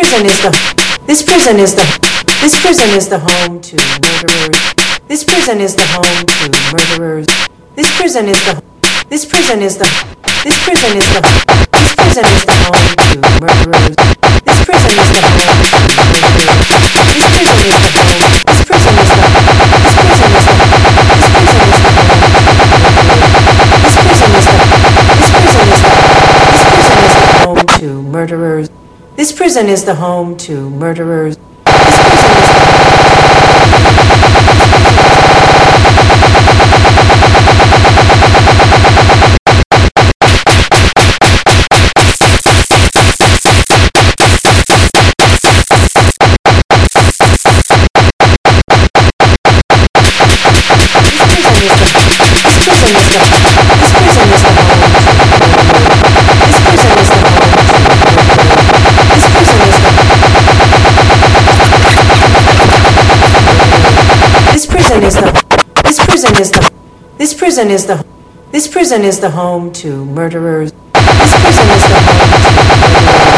prison is the this prison is the this prison is the home to murderers. This prison is the home to murderers. This prison is the this prison is the this prison is the this prison is the home to murderers. This prison is the home to murderers. This prison is the home. This prison is the this prison is the this prison is the home. This prison is the this prison is the this prison is the home to murderers. This prison is the home to murderers. This prison is the this prison is the home to murderers. This prison is the home to murderers.